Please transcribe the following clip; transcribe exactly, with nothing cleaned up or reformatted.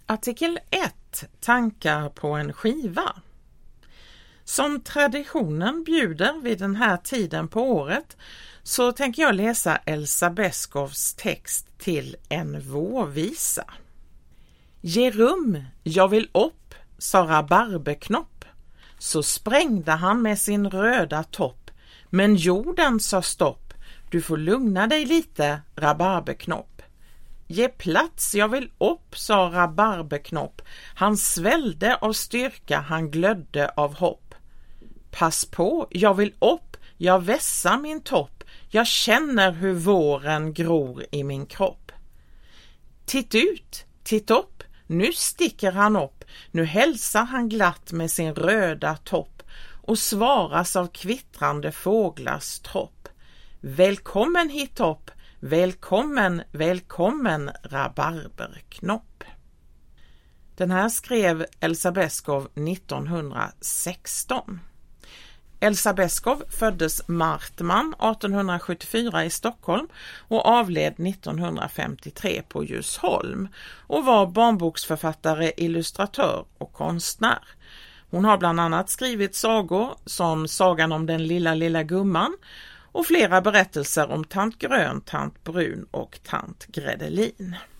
Artikel ett. Tankar på en skiva. Som traditionen bjuder vid den här tiden på året så tänker jag läsa Elsa Beskows text till en vårvisa. Ge rum, jag vill upp, sa Rabarberknopp. Så sprängde han med sin röda topp, men jorden sa stopp. Du får lugna dig lite, Rabarberknopp. Ge plats, jag vill upp, sa Rabarberknopp. Han svällde av styrka, han glödde av hopp. Pass på, jag vill upp, jag vässar min topp. Jag känner hur våren gror i min kropp. Titt ut, titt upp, nu sticker han upp. Nu hälsar han glatt med sin röda topp och svaras av kvittrande fåglars tropp. Välkommen hit upp, välkommen, välkommen Rabarberknopp. Den här skrev Elsa Beskow nittonhundrasexton. Elsa Beskow föddes Martman artonhundrasjuttiofyra i Stockholm och avled nittonhundrafemtiotre på Djursholm och var barnboksförfattare, illustratör och konstnär. Hon har bland annat skrivit sagor som Sagan om den lilla lilla gumman och flera berättelser om tant Grön, tant Brun och tant Gredelin.